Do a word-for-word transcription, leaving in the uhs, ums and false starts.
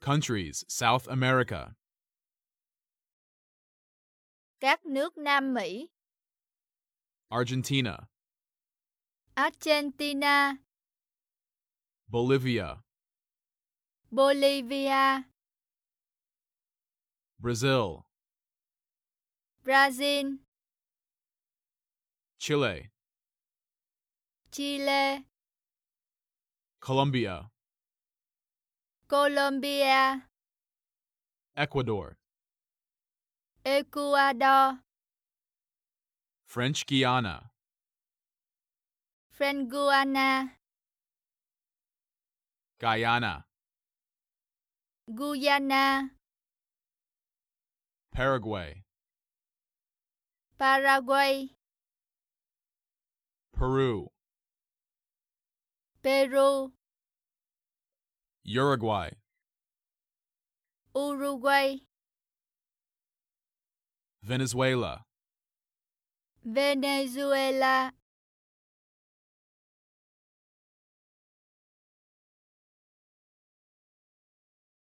Countries, South America. Các nước Nam Mỹ. Argentina, Argentina, Bolivia, Bolivia, Brazil, Brazil, Chile, Chile, Colombia, Colombia, Ecuador, Ecuador, French Guiana, French Guiana, Guyana, Guyana, Paraguay, Paraguay, Peru, Peru, Uruguay, Uruguay, Venezuela, Venezuela,